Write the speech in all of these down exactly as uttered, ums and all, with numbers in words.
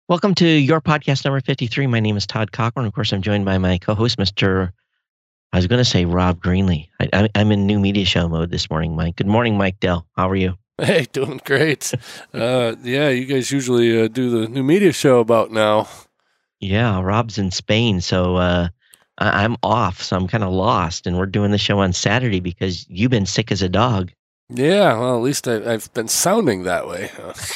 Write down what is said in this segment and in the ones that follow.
Welcome to your podcast number fifty-three. My name is Todd Cochran. Of course, I'm joined by my co-host, Mister I was going to say Rob Greenlee. I, I, I'm in new media show mode this morning, Mike. Good morning, Mike Dell. How are you? Hey, doing great. uh, yeah, you guys usually uh, do the new media show about now. Yeah, Rob's in Spain, so uh, I, I'm off, so I'm kind of lost, and we're doing the show on Saturday because you've been sick as a dog. Yeah, well, at least I, I've been sounding that way.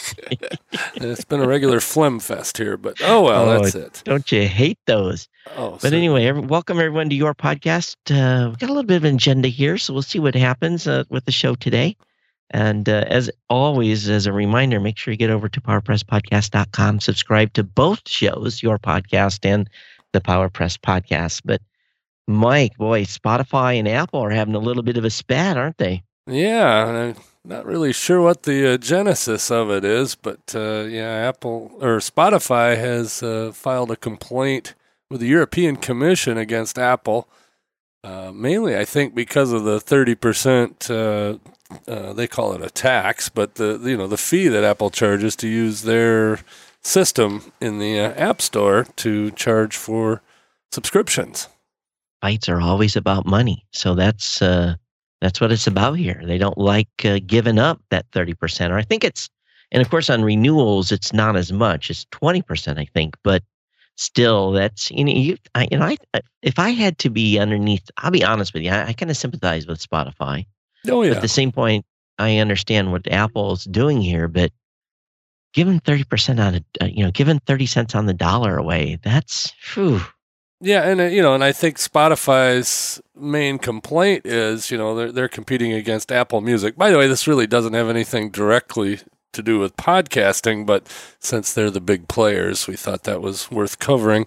It's been a regular phlegm fest here, but oh well, oh, that's it. Don't you hate those? Oh, but certainly. Anyway, every, welcome everyone to your podcast. Uh, we've got a little bit of an agenda here, so we'll see what happens uh, with the show today. And uh, as always, as a reminder, make sure you get over to power press podcast dot com, subscribe to both shows, your podcast and the PowerPress podcast. But Mike, boy, Spotify and Apple are having a little bit of a spat, aren't they? Yeah, and I'm not really sure what the uh, genesis of it is, but uh, yeah, Apple or Spotify has uh, filed a complaint with the European Commission against Apple, uh, mainly I think because of the thirty percent, uh, uh, they call it a tax, but the you know the fee that Apple charges to use their system in the uh, App Store to charge for subscriptions. Fights are always about money, so that's... Uh... That's what it's about here. They don't like uh, giving up that thirty percent. Or I think it's, and of course on renewals, it's not as much. It's twenty percent, I think. But still, that's, you know, you, I, you know I, if I had to be underneath, I'll be honest with you, I, I kind of sympathize with Spotify. Oh, yeah. But at the same point, I understand what Apple's doing here, but giving thirty percent on, a, uh, you know, giving thirty cents on the dollar away, that's, whew. Yeah, and uh, you know, and I think Spotify's main complaint is, you know, they're they're competing against Apple Music. By the way, this really doesn't have anything directly to do with podcasting, but since they're the big players, we thought that was worth covering.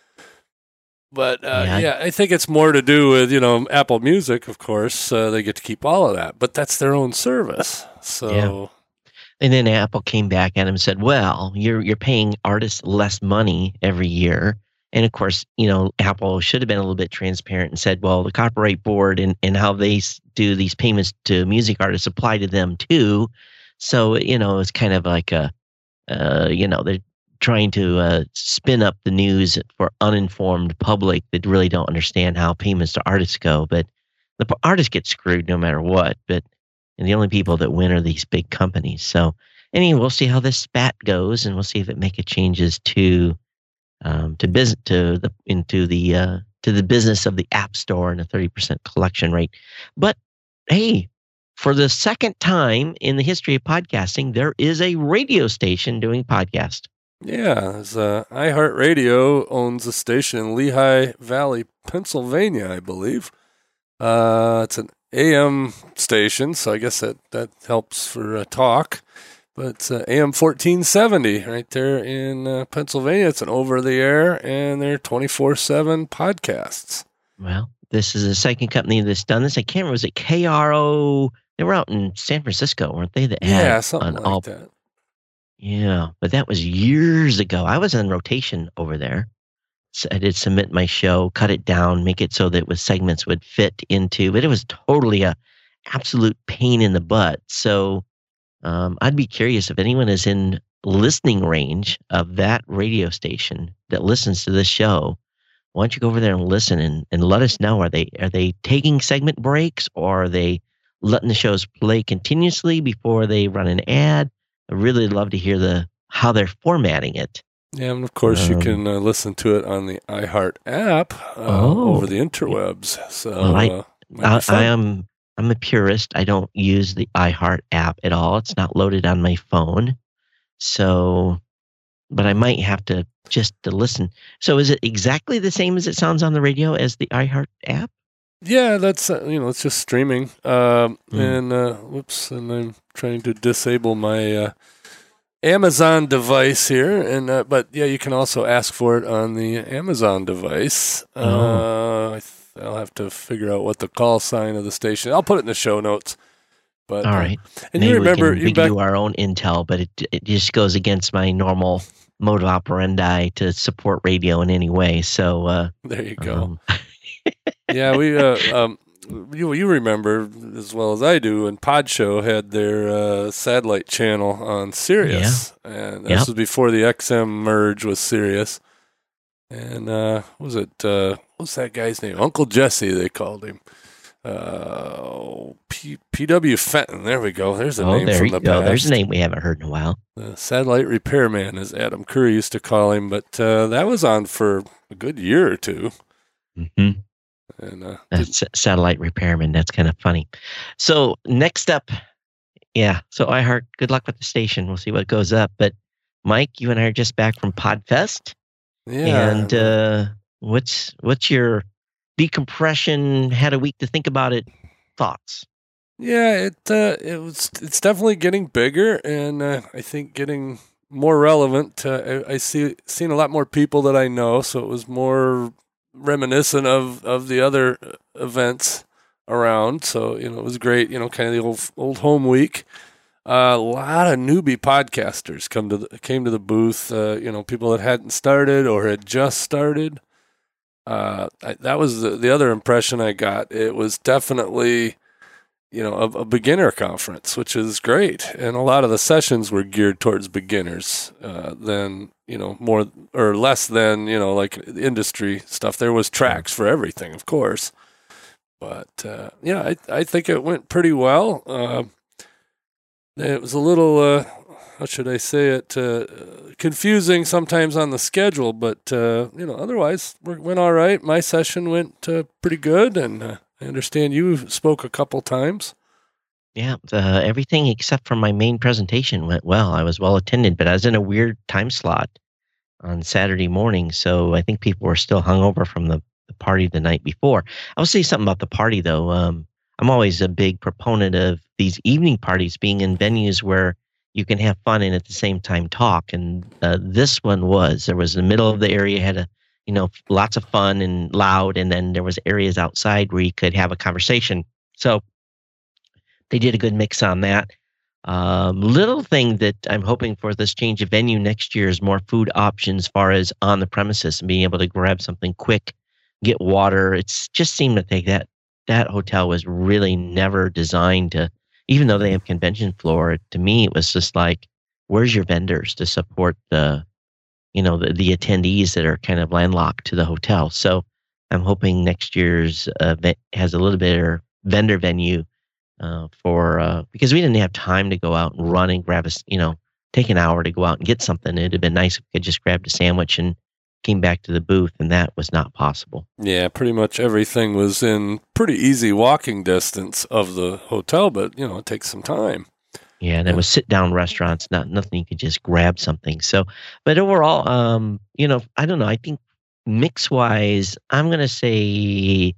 But uh, yeah. yeah, I think it's more to do with, you know, Apple Music, of course. Uh, they get to keep all of that, but that's their own service. So. Yeah. And then Apple came back at him and said, "Well, you're you're paying artists less money every year." And of course, you know, Apple should have been a little bit transparent and said, well, the copyright board and, and how they do these payments to music artists apply to them too. So, you know, it's kind of like a, uh, you know, they're trying to uh, spin up the news for uninformed public that really don't understand how payments to artists go. But the artists get screwed no matter what. But and the only people that win are these big companies. So anyway, we'll see how this spat goes, and we'll see if it makes changes to. Um, to business to the into the uh, to the business of the App Store and a thirty percent collection rate. But hey, for the second time in the history of podcasting, there is a radio station doing podcast. Yeah, uh, iHeartRadio owns a station in Lehigh Valley, Pennsylvania, I believe. Uh, it's an A M station, so I guess that that helps for uh, talk. But uh, A M fourteen seventy right there in uh, Pennsylvania. It's an over-the-air, and they're twenty-four seven podcasts. Well, this is the second company that's done this. I can't remember. Was it K R O? They were out in San Francisco, weren't they? That yeah, had something like all, that. Yeah, but that was years ago. I was on rotation over there. So I did submit my show, cut it down, make it so that it was segments would fit into, but it was totally a absolute pain in the butt. So... Um, I'd be curious if anyone is in listening range of that radio station that listens to this show. Why don't you go over there and listen and, and let us know? Are they are they taking segment breaks, or are they letting the shows play continuously before they run an ad? I'd really love to hear the how they're formatting it. Yeah, and of course um, you can uh, listen to it on the iHeart app uh, oh, over the interwebs. So well, I, uh, I, I am. I'm a purist. I don't use the iHeart app at all. It's not loaded on my phone. So, but I might have to just to listen. So is it exactly the same as it sounds on the radio as the iHeart app? Yeah, that's, uh, you know, it's just streaming. Um, mm. And, uh, whoops, and I'm trying to disable my uh, Amazon device here. And uh, But, yeah, you can also ask for it on the Amazon device. Oh. Uh, I th- I'll have to figure out what the call sign of the station. I'll put it in the show notes. But all right, uh, and maybe you remember we can you back- do our own intel, but it it just goes against my normal mode of operandi to support radio in any way. So uh, there you go. Um, yeah, we uh, um, you you remember as well as I do, when Pod Show had their uh, satellite channel on Sirius, yeah. and this yep. was before the X M merge with Sirius. And uh, what was it? Uh, what's that guy's name? Uncle Jesse, they called him. Uh, P- P.W. Fenton. There we go. There's a oh, name there from you the go. past. There's a name we haven't heard in a while. The satellite repairman, as Adam Curry used to call him. But uh, that was on for a good year or two. Mm-hmm. And uh, That's did- satellite repairman. That's kind of funny. So next up, yeah. So iHeart, good luck with the station. We'll see what goes up. But Mike, you and I are just back from PodFest. Yeah. And uh, what's what's your decompression? Had a week to think about it. Thoughts? Yeah, it uh, it was. It's definitely getting bigger, and uh, I think getting more relevant. Uh, I, I see seen a lot more people that I know, so it was more reminiscent of, of the other events around. So you know, it was great. You know, kind of the old old home week. Uh, a lot of newbie podcasters come to the, came to the booth. Uh, you know, people that hadn't started or had just started. Uh, I, that was the, the other impression I got. It was definitely, you know, a, a beginner conference, which is great. And a lot of the sessions were geared towards beginners, uh, than, you know, more or less than, you know, like industry stuff. There was tracks for everything, of course. But, uh, yeah, I, I think it went pretty well. Uh, It was a little, uh, how should I say it, uh, confusing sometimes on the schedule, but, uh, you know, otherwise it went all right. My session went uh, pretty good, and uh, I understand you spoke a couple times. Yeah, uh, everything except for my main presentation went well. I was well attended, but I was in a weird time slot on Saturday morning, so I think people were still hungover from the, the party the night before. I'll say something about the party, though. Um, I'm always a big proponent of these evening parties being in venues where you can have fun and at the same time talk. And uh, this one was, there was the middle of the area had a, you know, lots of fun and loud. And then there was areas outside where you could have a conversation. So they did a good mix on that. Um, little thing that I'm hoping for this change of venue next year is more food options as far as on the premises and being able to grab something quick, get water. It's just seemed to take that. That hotel was really never designed to, even though they have convention floor, to me, it was just like, where's your vendors to support the, you know, the, the attendees that are kind of landlocked to the hotel. So I'm hoping next year's event has a little bit of vendor venue uh, for, uh, because we didn't have time to go out and run and grab a, you know, take an hour to go out and get something. It'd have been nice if we could just grab a sandwich and came back to the booth, and that was not possible. Yeah, pretty much everything was in pretty easy walking distance of the hotel, but, you know, it takes some time. Yeah, and it was sit-down restaurants, not nothing you could just grab something. So, but overall, um, you know, I don't know. I think mix-wise, I'm going to say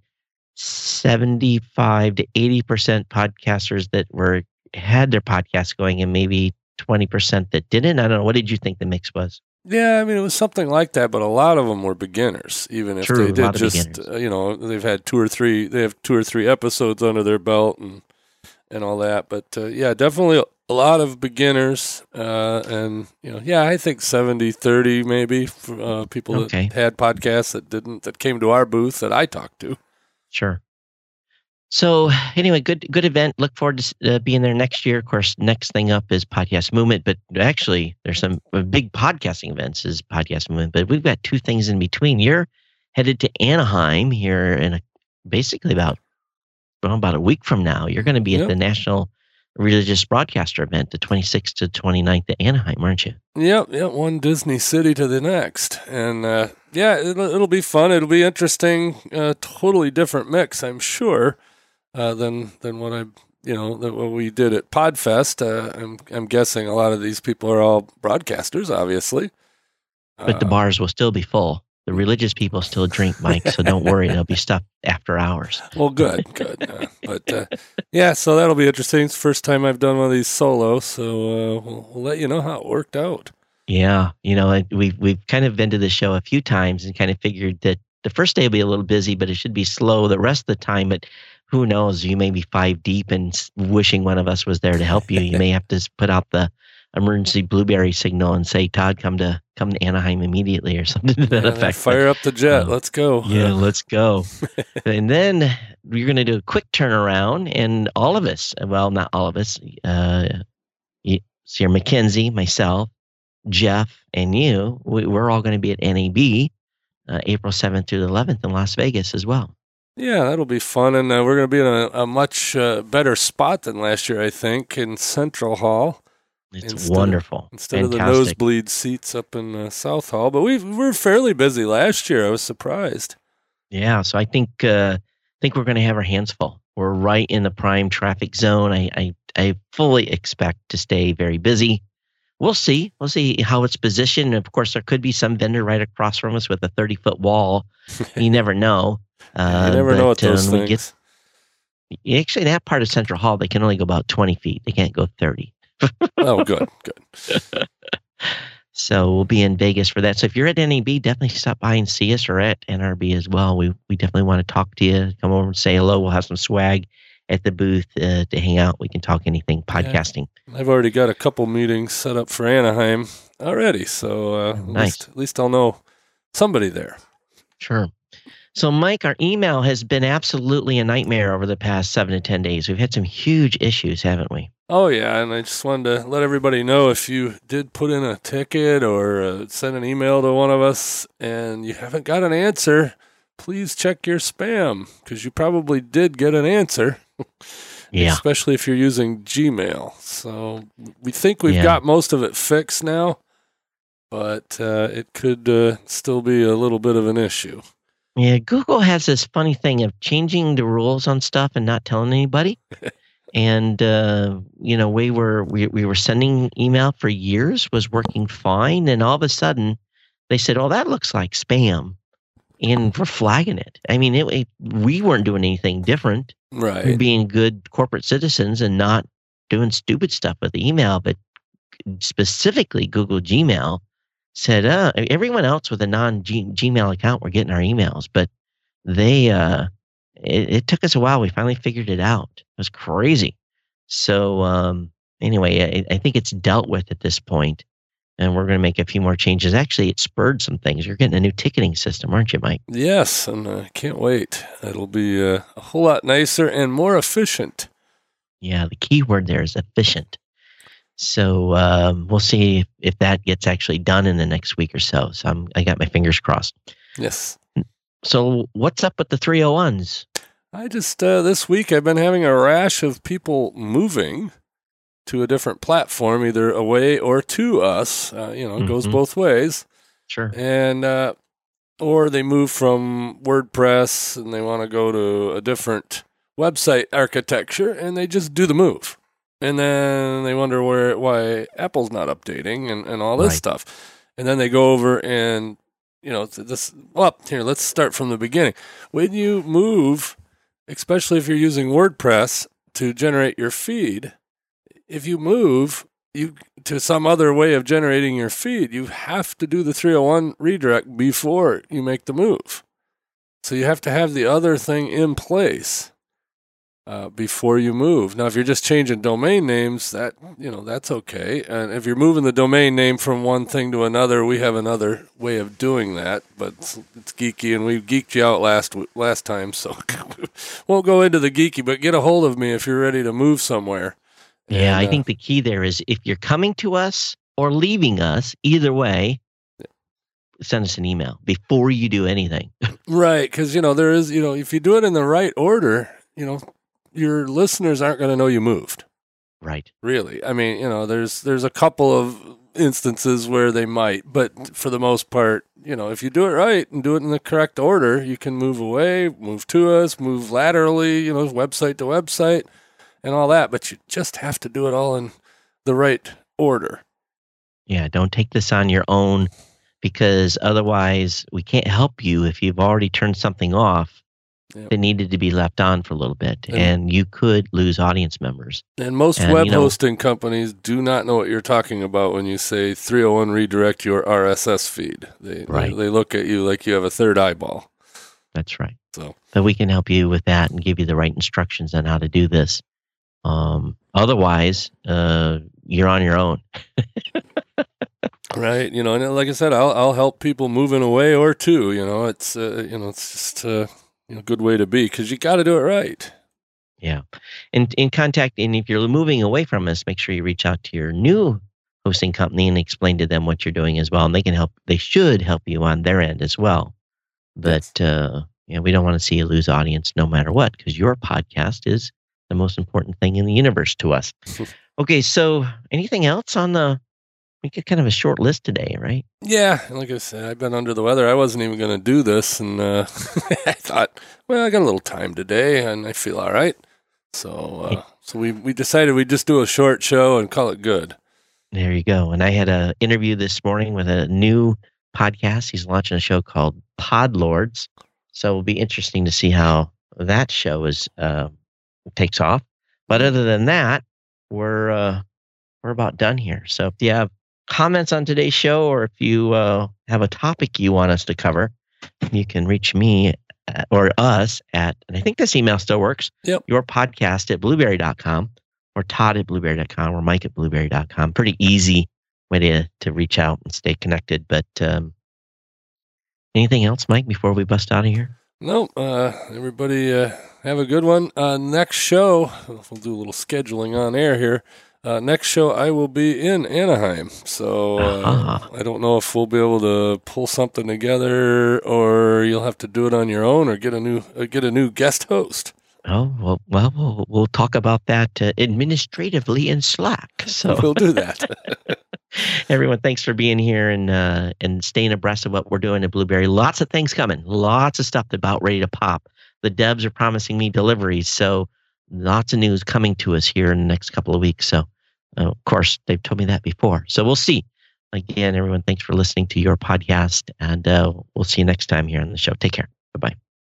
seventy-five to eighty percent podcasters that were had their podcasts going, and maybe twenty percent that didn't. I don't know. What did you think the mix was? Yeah, I mean, it was something like that, but a lot of them were beginners, even if True, they did just, uh, you know, they've had two or three, they have two or three episodes under their belt and and all that. But, uh, yeah, definitely a lot of beginners. Uh, and, you know, yeah, I think seventy thirty maybe for uh, people okay. that had podcasts that didn't, that came to our booth that I talked to. Sure. So anyway, good good event. Look forward to uh, being there next year. Of course, next thing up is Podcast Movement, but actually there's some uh, big podcasting events is Podcast Movement, but we've got two things in between. You're headed to Anaheim here in a, basically about, well, about a week from now. You're going to be at yep. the National Religious Broadcaster event, the twenty-sixth to twenty-ninth at Anaheim, aren't you? Yep, yep, one Disney city to the next. And, uh, yeah, it'll, it'll be fun. It'll be interesting. Uh, totally different mix, I'm sure. Uh, than than what I you know than what we did at Podfest. Uh, I'm I'm guessing a lot of these people are all broadcasters, obviously. But uh, the bars will still be full. The religious people still drink, Mike, so don't worry. There'll be stuff after hours. Well, good, good. Uh, but uh, yeah, so that'll be interesting. It's the first time I've done one of these solo, so uh, we'll, we'll let you know how it worked out. Yeah, you know, we've we've kind of been to the show a few times and kind of figured that the first day will be a little busy, but it should be slow the rest of the time. But who knows? You may be five deep and wishing one of us was there to help you. You may have to put out the emergency blueberry signal and say, Todd, come to come to Anaheim immediately or something to that yeah, effect. Fire up the jet. Um, let's go. Yeah, let's go. And then you're going to do a quick turnaround, and all of us, well, not all of us, uh, you, Sierra Mackenzie, myself, Jeff, and you, we, we're all going to be at N A B uh, April seventh through the eleventh in Las Vegas as well. Yeah, that'll be fun, and uh, we're going to be in a, a much uh, better spot than last year, I think, in Central Hall. It's instead wonderful. Of, instead Fantastic. of the nosebleed seats up in uh, South Hall. But we were fairly busy last year. I was surprised. Yeah, so I think uh, think we're going to have our hands full. We're right in the prime traffic zone. I, I I fully expect to stay very busy. We'll see. We'll see how it's positioned. Of course, there could be some vendor right across from us with a thirty-foot wall. You never know. Uh, you never but, know what those uh, things. Get, actually, that part of Central Hall, they can only go about twenty feet. They can't go thirty. Oh, good, good. So we'll be in Vegas for that. So if you're at N A B, definitely stop by and see us, or at N R B as well. We we definitely want to talk to you. Come over and say hello. We'll have some swag at the booth uh, to hang out. We can talk anything podcasting. Yeah. I've already got a couple meetings set up for Anaheim already, so uh, Oh, nice. at, least, at least I'll know somebody there. Sure. So, Mike, our email has been absolutely a nightmare over the past seven to ten days. We've had some huge issues, haven't we? Oh, yeah, and I just wanted to let everybody know if you did put in a ticket or uh, send an email to one of us and you haven't got an answer, please check your spam, because you probably did get an answer. Yeah. Especially if you're using Gmail. So we think we've Yeah. got most of it fixed now, but uh, it could uh, still be a little bit of an issue. Yeah, Google has this funny thing of changing the rules on stuff and not telling anybody. And uh, you know, we were we we were sending email for years, was working fine, and all of a sudden they said, "Oh, that looks like spam," and we're flagging it. I mean, it, it, we weren't doing anything different. Right. We're being good corporate citizens and not doing stupid stuff with email, but specifically Google Gmail said, uh, everyone else with a non-Gmail account were getting our emails, but they, uh, it, it took us a while. We finally figured it out. It was crazy. So um, anyway, I, I think it's dealt with at this point, and we're going to make a few more changes. Actually, it spurred some things. You're getting a new ticketing system, aren't you, Mike? Yes, and I uh, can't wait. It'll be uh, a whole lot nicer and more efficient. Yeah, the key word there is efficient. So um, we'll see if, if that gets actually done in the next week or so. So I'm, I got my fingers crossed. Yes. So what's up with the three oh ones? I just, uh, this week I've been having a rash of people moving to a different platform, either away or to us. Uh, you know, it mm-hmm. goes both ways. Sure. And, uh, or they move from WordPress and they want to go to a different website architecture and they just do the move. And then they wonder where why Apple's not updating and, and all this right. stuff. And then they go over and, you know, this, well, here, let's start from the beginning. When you move, especially if you're using WordPress to generate your feed, if you move you to some other way of generating your feed, you have to do the three oh one redirect before you make the move. So you have to have the other thing in place. Uh, before you move. Now, if you're just changing domain names, that you know that's okay. And if you're moving the domain name from one thing to another, we have another way of doing that. But it's, it's geeky, and we geeked you out last last time, so won't go into the geeky. But get a hold of me if you're ready to move somewhere. Yeah, and, I think uh, the key there is if you're coming to us or leaving us, either way, send us an email before you do anything. Right, because you know there is you know if you do it in the right order, you know. Your listeners aren't going to know you moved. Right. Really. I mean, you know, there's there's a couple of instances where they might, but for the most part, you know, if you do it right and do it in the correct order, you can move away, move to us, move laterally, you know, website to website and all that, but you just have to do it all in the right order. Yeah, don't take this on your own, because otherwise we can't help you if you've already turned something off. Yep. That needed to be left on for a little bit, and, and you could lose audience members. And most and, web you know, hosting companies do not know what you're talking about when you say three oh one redirect your R S S feed. They, right. they they look at you like you have a third eyeball. That's right. So, but we can help you with that and give you the right instructions on how to do this. Um, otherwise, uh, you're on your own. Right. You know, and like I said, I'll I'll help people moving away or to. You know, it's uh, you know, it's just. Uh, you know, good way to be, because you got to do it right. Yeah. And in contact, and if you're moving away from us, make sure you reach out to your new hosting company and explain to them what you're doing as well. And they can help, they should help you on their end as well. But, yes. uh, you know, we don't want to see you lose audience no matter what, because your podcast is the most important thing in the universe to us. Okay. So anything else on the, we get kind of a short list today, right? Yeah. Like I said, I've been under the weather. I wasn't even going to do this. And uh, I thought, well, I got a little time today and I feel all right. So uh, so we, we decided we'd just do a short show and call it good. There you go. And I had an interview this morning with a new podcast. He's launching a show called Pod Lords. So it'll be interesting to see how that show is uh, takes off. But other than that, we're uh, we're about done here. So if you have comments on today's show, or if you uh, have a topic you want us to cover, you can reach me or us at, and I think this email still works, yep. your podcast at blueberry dot com, or Todd at blueberry dot com, or Mike at blueberry dot com. Pretty easy way to, to reach out and stay connected. But um, anything else, Mike, before we bust out of here? No, uh, everybody uh, have a good one. Uh, next show, we'll do a little scheduling on air here. Uh, next show, I will be in Anaheim, so uh, uh-huh. I don't know if we'll be able to pull something together, or you'll have to do it on your own, or get a new uh, get a new guest host. Oh well, well, we'll, we'll talk about that uh, administratively in Slack. So we'll do that. Everyone, thanks for being here and uh, and staying abreast of what we're doing at Blueberry. Lots of things coming, lots of stuff about ready to pop. The devs are promising me deliveries, so. Lots of news coming to us here in the next couple of weeks. So, uh, of course, they've told me that before. So we'll see. Again, everyone, thanks for listening to your podcast, and uh, we'll see you next time here on the show. Take care. Bye-bye.